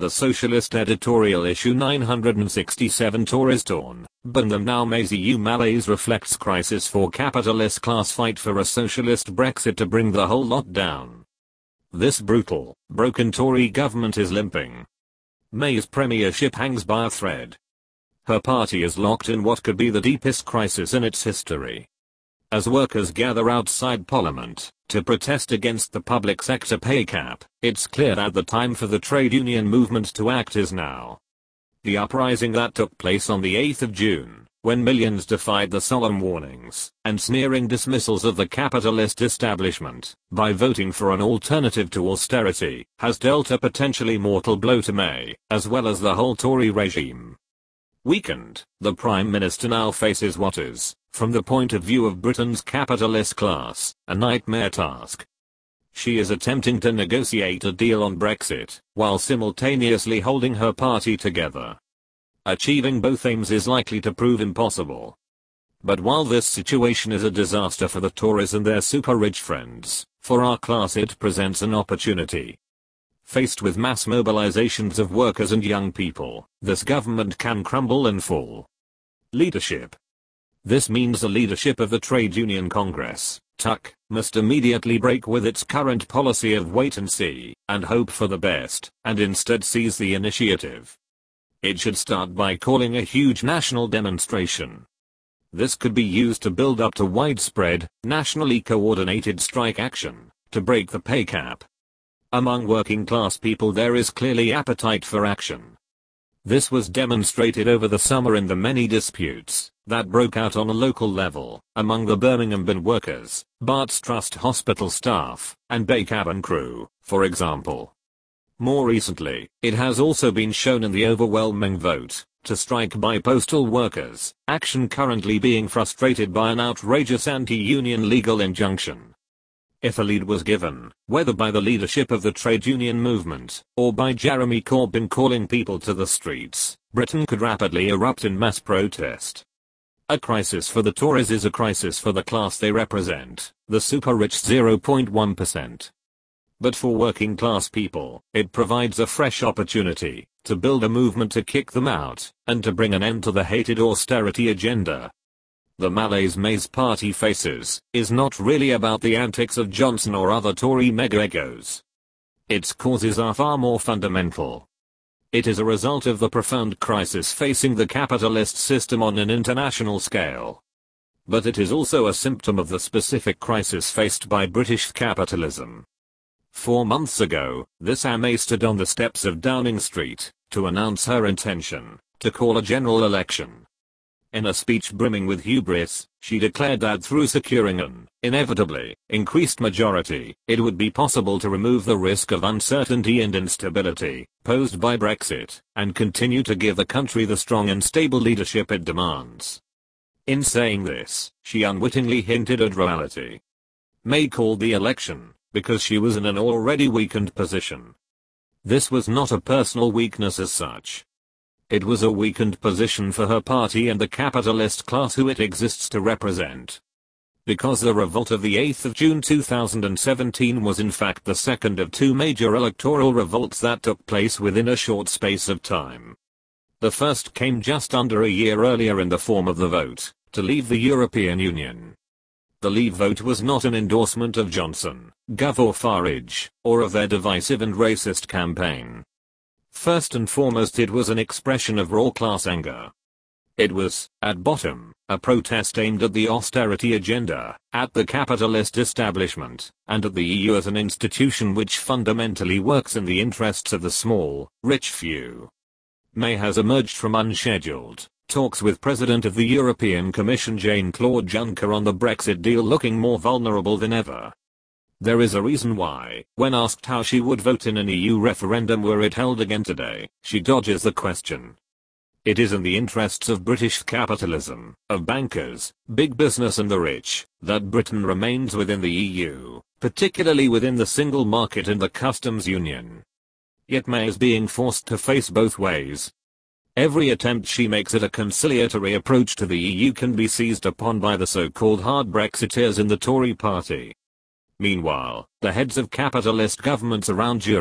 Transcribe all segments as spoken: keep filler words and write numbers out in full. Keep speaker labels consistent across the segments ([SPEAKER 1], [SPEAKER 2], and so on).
[SPEAKER 1] The Socialist editorial issue nine hundred sixty-seven Tories torn, burn them now May's E U malaise reflects crisis for capitalist class fight for a socialist Brexit to bring the whole lot down. This brutal, broken Tory government is limping. May's premiership hangs by a thread. Her party is locked in what could be the deepest crisis in its history. As workers gather outside Parliament to protest against the public sector pay cap, it's clear that the time for the trade union movement to act is now. The uprising that took place on the eighth of June, when millions defied the solemn warnings and sneering dismissals of the capitalist establishment by voting for an alternative to austerity, has dealt a potentially mortal blow to May, as well as the whole Tory regime. Weakened, the Prime Minister now faces what is, from the point of view of Britain's capitalist class, a nightmare task. She is attempting to negotiate a deal on Brexit, while simultaneously holding her party together. Achieving both aims is likely to prove impossible. But while this situation is a disaster for the Tories and their super-rich friends, for our class it presents an opportunity. Faced with mass mobilizations of workers and young people, this government can crumble and fall. Leadership. This means the leadership of the Trade Union Congress, T U C, must immediately break with its current policy of wait and see, and hope for the best, and instead seize the initiative. It should start by calling a huge national demonstration. This could be used to build up to widespread, nationally coordinated strike action, to break the pay cap. Among working class people there is clearly appetite for action. This was demonstrated over the summer in the many disputes that broke out on a local level among the Birmingham bin workers, Barts Trust hospital staff, and bay cabin crew, for example. More recently, it has also been shown in the overwhelming vote to strike by postal workers, action currently being frustrated by an outrageous anti-union legal injunction. If a lead was given, whether by the leadership of the trade union movement, or by Jeremy Corbyn calling people to the streets, Britain could rapidly erupt in mass protest. A crisis for the Tories is a crisis for the class they represent, the super-rich zero point one percent. But for working class people, it provides a fresh opportunity to build a movement to kick them out, and to bring an end to the hated austerity agenda. The malaise May's party faces is not really about the antics of Johnson or other Tory mega-egos. Its causes are far more fundamental. It is a result of the profound crisis facing the capitalist system on an international scale. But it is also a symptom of the specific crisis faced by British capitalism. Four months ago, this May stood on the steps of Downing Street to announce her intention to call a general election. In a speech brimming with hubris, she declared that through securing an, inevitably, increased majority, it would be possible to remove the risk of uncertainty and instability posed by Brexit, and continue to give the country the strong and stable leadership it demands. In saying this, she unwittingly hinted at reality. May called the election because she was in an already weakened position. This was not a personal weakness as such. It was a weakened position for her party and the capitalist class who it exists to represent. Because the revolt of the eighth of June two thousand seventeen was in fact the second of two major electoral revolts that took place within a short space of time. The first came just under a year earlier in the form of the vote to leave the European Union. The Leave vote was not an endorsement of Johnson, Gove or Farage, or of their divisive and racist campaign. First and foremost it was an expression of raw class anger. It was, at bottom, a protest aimed at the austerity agenda, at the capitalist establishment, and at the E U as an institution which fundamentally works in the interests of the small, rich few. May has emerged from unscheduled talks with President of the European Commission Jean-Claude Juncker on the Brexit deal looking more vulnerable than ever. There is a reason why, when asked how she would vote in an E U referendum were it held again today, she dodges the question. It is in the interests of British capitalism, of bankers, big business and the rich, that Britain remains within the E U, particularly within the single market and the customs union. Yet May is being forced to face both ways. Every attempt she makes at a conciliatory approach to the E U can be seized upon by the so-called hard Brexiteers in the Tory party. Meanwhile, the heads of capitalist governments around Europe,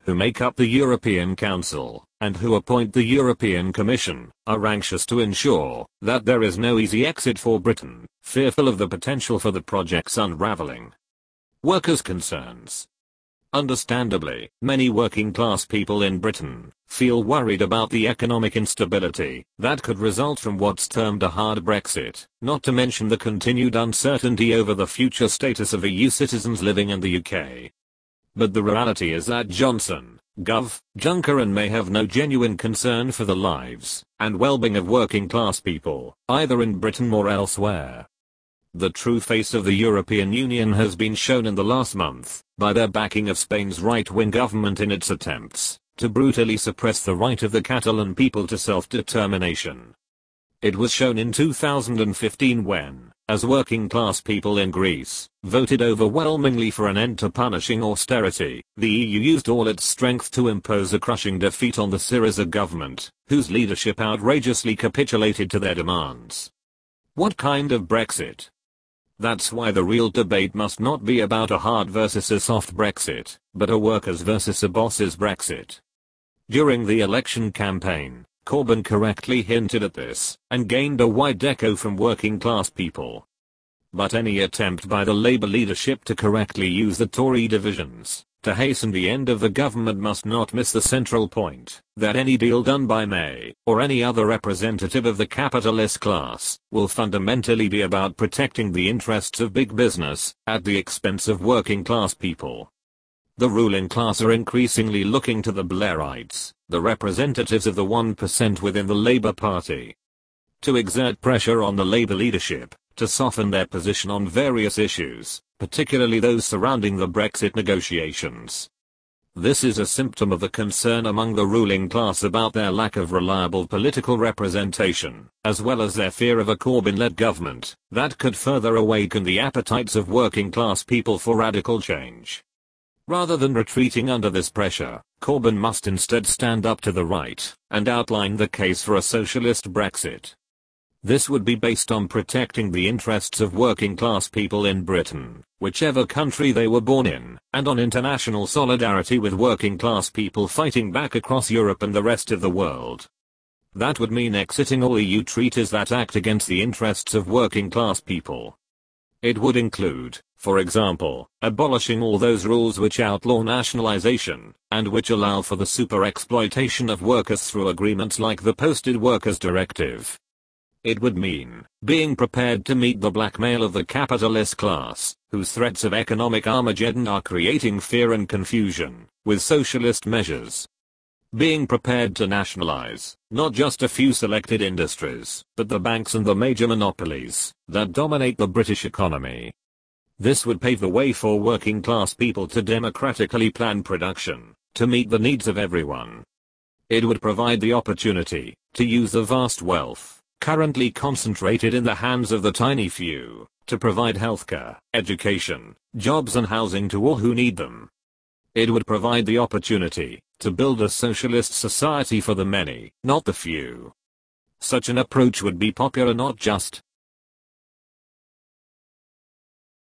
[SPEAKER 1] who make up the European Council, and who appoint the European Commission, are anxious to ensure that there is no easy exit for Britain, fearful of the potential for the project's unraveling. Workers' concerns. Understandably, many working-class people in Britain feel worried about the economic instability that could result from what's termed a hard Brexit, not to mention the continued uncertainty over the future status of E U citizens living in the U K. But the reality is that Johnson, Gov, Juncker and May have no genuine concern for the lives and well-being of working-class people, either in Britain or elsewhere. The true face of the European Union has been shown in the last month by their backing of Spain's right-wing government in its attempts to brutally suppress the right of the Catalan people to self-determination. It was shown in two thousand fifteen when, as working-class people in Greece voted overwhelmingly for an end to punishing austerity, the E U used all its strength to impose a crushing defeat on the Syriza government, whose leadership outrageously capitulated to their demands. What kind of Brexit? That's why the real debate must not be about a hard versus a soft Brexit, but a workers versus a bosses Brexit. During the election campaign, Corbyn correctly hinted at this, and gained a wide echo from working class people. But any attempt by the Labour leadership to correctly use the Tory divisions to hasten the end of the government must not miss the central point, that any deal done by May, or any other representative of the capitalist class, will fundamentally be about protecting the interests of big business, at the expense of working class people. The ruling class are increasingly looking to the Blairites, the representatives of the one percent within the Labour Party, to exert pressure on the Labour leadership to soften their position on various issues, particularly those surrounding the Brexit negotiations. This is a symptom of the concern among the ruling class about their lack of reliable political representation, as well as their fear of a Corbyn-led government that could further awaken the appetites of working class people for radical change. Rather than retreating under this pressure, Corbyn must instead stand up to the right and outline the case for a socialist Brexit. This would be based on protecting the interests of working class people in Britain, whichever country they were born in, and on international solidarity with working class people fighting back across Europe and the rest of the world. That would mean exiting all E U treaties that act against the interests of working class people. It would include, for example, abolishing all those rules which outlaw nationalization, and which allow for the super-exploitation of workers through agreements like the Posted Workers Directive. It would mean being prepared to meet the blackmail of the capitalist class, whose threats of economic Armageddon are creating fear and confusion, with socialist measures. Being prepared to nationalize, not just a few selected industries, but the banks and the major monopolies that dominate the British economy. This would pave the way for working class people to democratically plan production, to meet the needs of everyone. It would provide the opportunity to use the vast wealth currently concentrated in the hands of the tiny few, to provide healthcare, education, jobs and housing to all who need them. It would provide the opportunity to build a socialist society for the many, not the few. Such an approach would be popular not just